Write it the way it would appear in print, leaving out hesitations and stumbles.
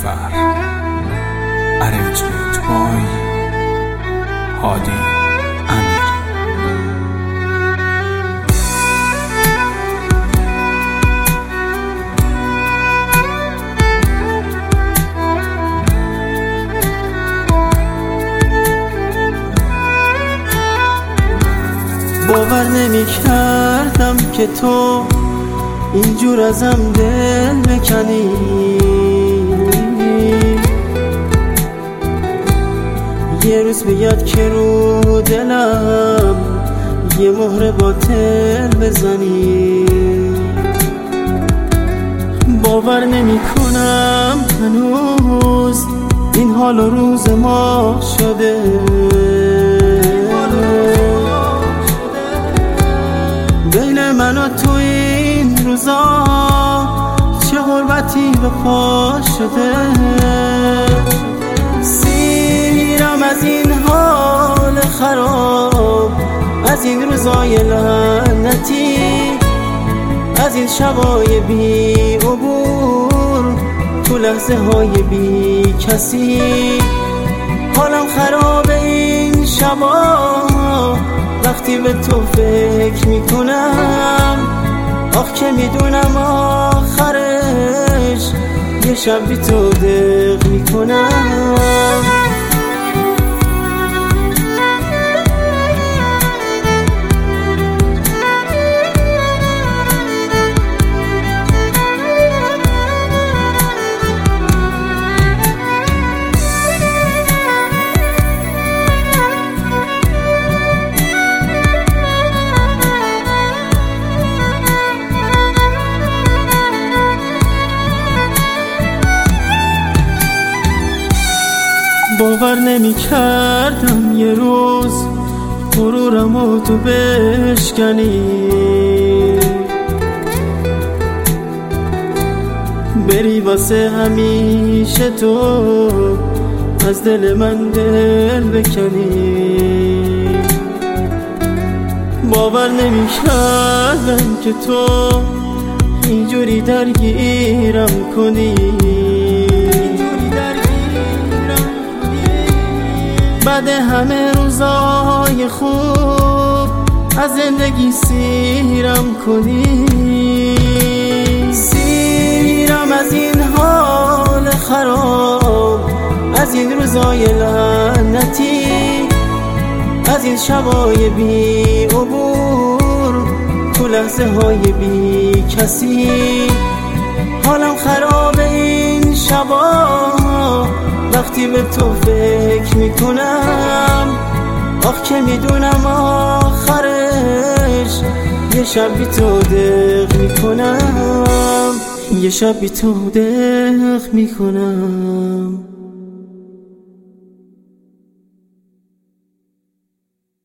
نیلوفر. Arrangement by هادی امیری. باور نمی کردم که تو اینجور ازم دل بکنی، یه روز بیاد که رو دلم یه مهر باطل بزنی. باور نمی کنم هنوز این حال و روز ما شده، بین من و تو این روزا چه غربتی به پا شده. سیرم از این حال خراب، از این روزای لعنتی، از این شبای بی عبور، تو لحظه های بی کسی. حالم خراب این شبا وقتی به تو فکر میکنم، آخ که میدونم آخرش یه شب بی تو دق میکنم. باور نمی کردم یه روز غرورم و تو بشکنی، بری واسه همیشه تو از دل من دل بکنی. باور نمی کردم که تو اینجوری درگیرم کنی، بعد همه روزای خوب از زندگی سیرم کنی. سیرم از این حال خراب، از این روزای لعنتی، از این شبای بی عبور، تو لحظه های بی کسی. حالم خراب این شبا وقتی به تو فکر میکنم، آخ که میدونم آخرش یه شب بی تو دق میکنم، یه شب بی تو دق میکنم.